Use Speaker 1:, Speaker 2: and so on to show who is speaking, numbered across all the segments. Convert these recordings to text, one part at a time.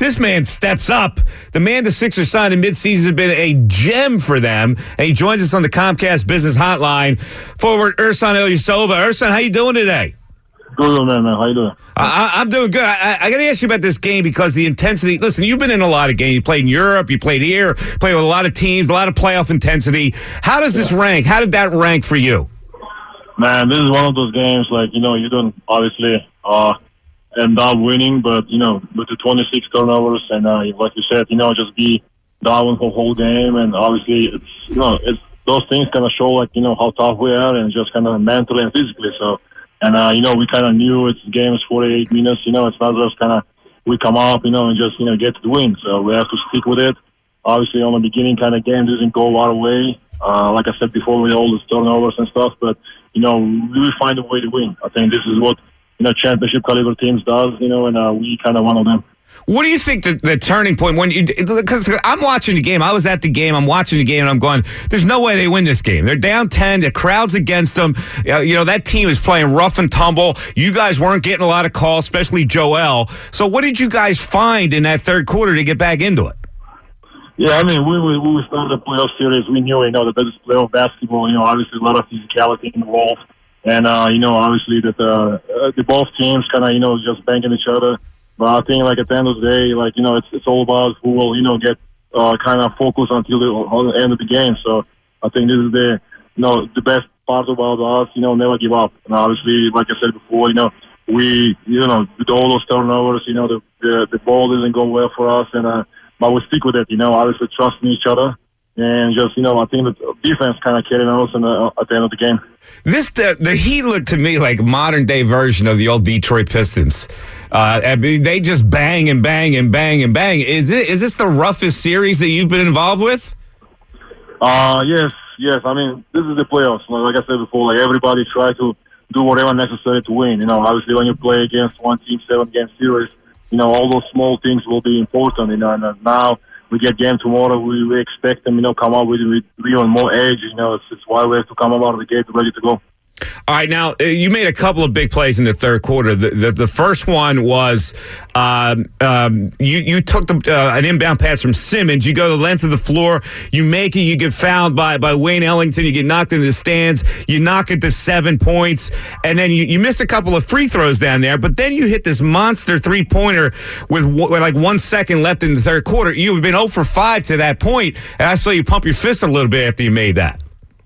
Speaker 1: this man steps up. The man the Sixers signed in midseason has been a gem for them, and he joins us on the Comcast Business Hotline. Forward Ersan Ilyasova. Ersan, how you doing today?
Speaker 2: Good, man. How you doing?
Speaker 1: I'm doing good. I got to ask you about this game because the intensity. Listen, you've been in a lot of games. You played in Europe. You played here. Played with a lot of teams. A lot of playoff intensity. How does this rank? How did that rank for you?
Speaker 2: Man, this is one of those games. Like, you don't obviously end up winning, but with the 26 turnovers and like you said, just be down the whole game, and obviously it's those things kind of show like how tough we are, and just kind of mentally and physically. So. And, we kind of knew it's game is 48 minutes. It's not just kind of we come up, and just, get to the win. So we have to stick with it. Obviously, on the beginning kind of game doesn't go our way. Like I said before, with all the turnovers and stuff. But, we will find a way to win. I think this is what, championship caliber teams does, and we kind of one of them.
Speaker 1: What do you think the turning point because I'm watching the game. I was at the game. I'm watching the game, and I'm going, there's no way they win this game. They're down 10. The crowd's against them. That team is playing rough and tumble. You guys weren't getting a lot of calls, especially Joel. So what did you guys find in that third quarter to get back into it?
Speaker 2: Yeah, I mean, we started the playoff series. We knew, the best playoff basketball, obviously a lot of physicality involved. And, obviously that the both teams kind of, just banging each other. But I think, like, at the end of the day, it's all about who will, get kind of focused until the end of the game. So I think this is the best part about us, never give up. And obviously, like I said before, we, with all those turnovers, the ball doesn't go well for us. And but we stick with it, obviously trusting each other. And just, I think the defense kind of carried us at the end of the game.
Speaker 1: The Heat looked to me like a modern-day version of the old Detroit Pistons. I mean, they just bang and bang and bang and bang. Is this the roughest series that you've been involved with?
Speaker 2: Yes. I mean, this is the playoffs. Like I said before, like everybody try to do whatever necessary to win. Obviously when you play against one team, 7-game series, all those small things will be important. And now we get game tomorrow. We expect them, come out with even more edge. It's why we have to come out of the gate ready to go.
Speaker 1: All right, now you made a couple of big plays in the third quarter. The first one was you took an inbound pass from Simmons. You go the length of the floor. You make it. You get fouled by Wayne Ellington. You get knocked into the stands. You knock it to 7 points, and then you miss a couple of free throws down there. But then you hit this monster three-pointer with like 1 second left in the third quarter. You have been 0 for 5 to that point, and I saw you pump your fist a little bit after you made that.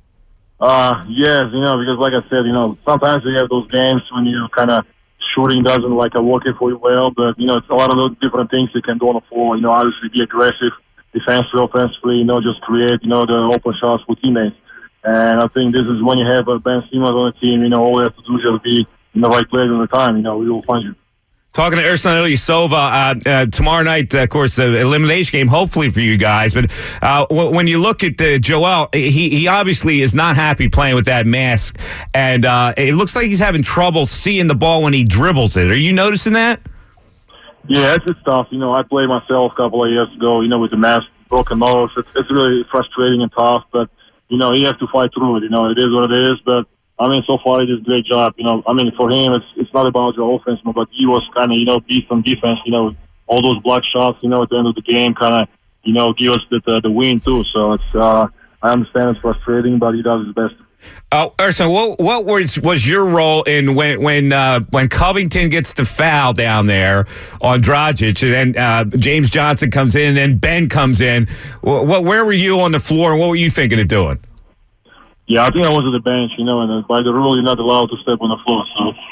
Speaker 2: Yes, because like I said, sometimes you have those games when you kind of shooting doesn't work for you well, but, it's a lot of those different things you can do on the floor. Obviously be aggressive, defensively, offensively, just create, the open shots with teammates. And I think this is when you have Ben Simmons on the team, all you have to do is just be in the right place at the time, we will find you.
Speaker 1: Talking to Ersan Ilyasova tomorrow night, of course, the elimination game, hopefully for you guys. But when you look at Joel, he obviously is not happy playing with that mask. And it looks like he's having trouble seeing the ball when he dribbles it. Are you noticing that?
Speaker 2: Yeah, it's tough. I played myself a couple of years ago, with the mask, broken nose. It's really frustrating and tough. But, you have to fight through it. It is what it is. But I mean, so far he did a great job. I mean, for him, it's not about the offense, but he was kind of, beast on defense. All those block shots, at the end of the game, kind of, give us the win too. So it's, I understand it's frustrating, but he does his best.
Speaker 1: Ersan, what was your role in when Covington gets the foul down there on Dragic, and then James Johnson comes in, and then Ben comes in? Where were you on the floor, and what were you thinking of doing?
Speaker 2: Yeah, I think I was at the bench, and by the rule, you're not allowed to step on the floor.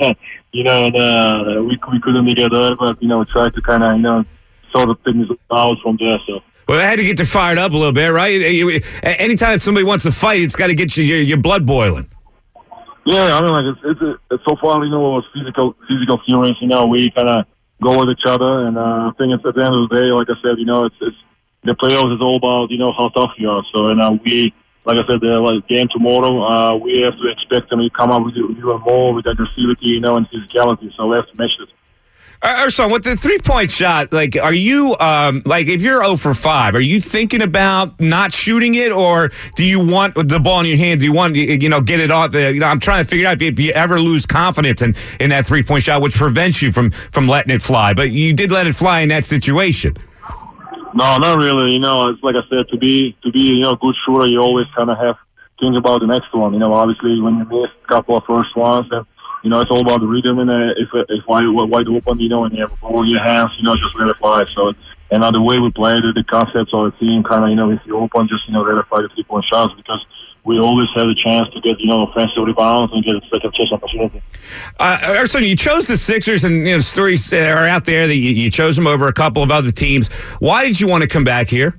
Speaker 2: So, and we couldn't get there, but, we tried to kind of, sort of things out from there, so.
Speaker 1: Well, they had to get you fired up a little bit, right? Anytime somebody wants to fight, it's got to get your blood boiling.
Speaker 2: Yeah, I mean, it's so far, it was physical series, we kind of go with each other, and I think it's at the end of the day, like I said, it's the playoffs is all about, how tough you are. So, and we, like I said, the game tomorrow, we have to expect them to come up with even more with aggressivity, and physicality. So we have to match it.
Speaker 1: Ersan, with the 3-point shot, like, are you, like, if you're 0 for 5, are you thinking about not shooting it, or do you want the ball in your hand? Do you want, get it off? I'm trying to figure out if you ever lose confidence in that 3-point shot, which prevents you from letting it fly. But you did let it fly in that situation.
Speaker 2: No, not really. It's like I said, to be good shooter, you always kind of have to think about the next one. Obviously, when you miss a couple of first ones, then it's all about the rhythm, and if wide open, and you have a ball in your hands, just let it fly. So, and the way we play the concepts of the team, kind of, if you're open, just, let it fly the 3-point shots, because we always have a chance to get, offensive rebounds and get a second chance opportunity.
Speaker 1: Ersan, you chose the Sixers, and, stories are out there that you chose them over a couple of other teams. Why did you want to come back here?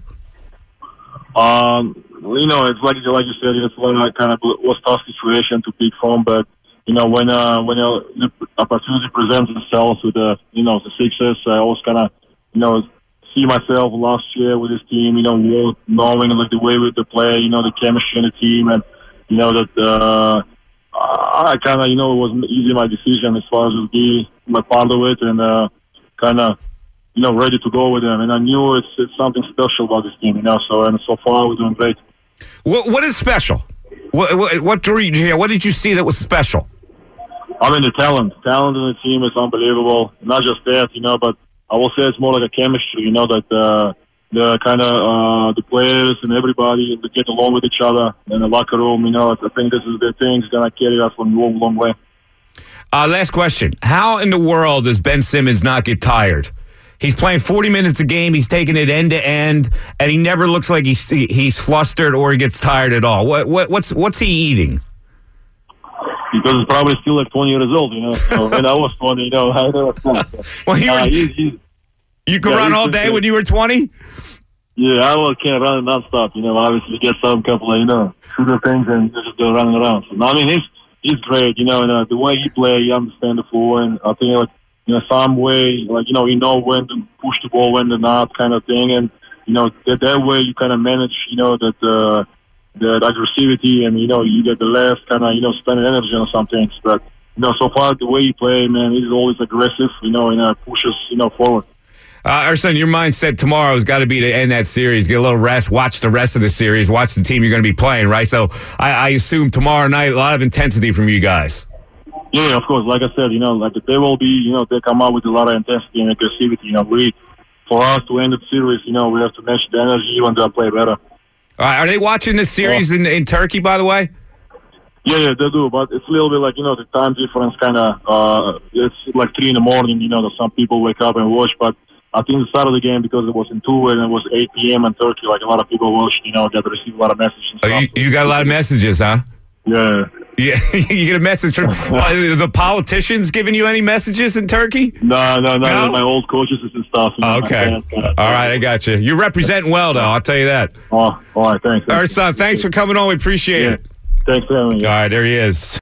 Speaker 2: It's like you said, it's one kind of was tough situation to pick from, but when the opportunity presents itself with the Sixers, I always kind of see myself last year with this team, knowing like the way we play, the chemistry in the team, and that I kind of it was easy my decision as far as to be my part of it, and kind of ready to go with them, and I knew it's something special about this team, so far we're doing great.
Speaker 1: What is special? What drew you here? What did you see that was special?
Speaker 2: I mean, the talent in the team is unbelievable. Not just that, but I will say it's more like a chemistry, that the kind of the players and everybody they get along with each other in the locker room. I think this is the thing that's going to carry us a long, long way.
Speaker 1: Last question. How in the world does Ben Simmons not get tired? He's playing 40 minutes a game. He's taking it end to end, and he never looks like he's flustered or he gets tired at all. What's he eating?
Speaker 2: Because he's probably still like 20 years old, So when I was 20, I never stopped.
Speaker 1: Well, you could run all day when you were 20?
Speaker 2: Yeah, I can't run nonstop. Obviously get some couple of shooter things and just go running around. So, I mean, he's great. And the way he plays, he understands the floor, and I think some way, when to push the ball, when to not, kind of thing, and that way you kind of manage, that aggressivity, and you get the less kind of spending energy on some things. But so far the way he play, man, he's always aggressive, and pushes forward.
Speaker 1: Ersan, your mindset tomorrow has got to be to end that series, get a little rest, watch the rest of the series, watch the team you're going to be playing, right? So I assume tomorrow night a lot of intensity from you guys.
Speaker 2: Yeah, of course. Like I said, they will be, they come out with a lot of intensity and aggressivity. For us to end the series, we have to match the energy and play better.
Speaker 1: Are they watching this series in Turkey, by the way?
Speaker 2: Yeah, they do. But it's a little bit like, the time difference kind of, it's like 3 in the morning, that some people wake up and watch. But I think the start of the game, because it was in 2 and it was 8 p.m. in Turkey, like a lot of people watched, got to receive a lot of messages. And stuff.
Speaker 1: You got a lot of messages, huh?
Speaker 2: Yeah.
Speaker 1: Yeah, you get a message from the politicians giving you any messages in Turkey?
Speaker 2: No? My old coaches and stuff.
Speaker 1: Okay. All right, I got you. You're representing well, though, I'll tell you that.
Speaker 2: Oh, all right, thanks.
Speaker 1: Ersan, thanks for coming on. We appreciate it.
Speaker 2: Thanks for having me.
Speaker 1: All right, there he is.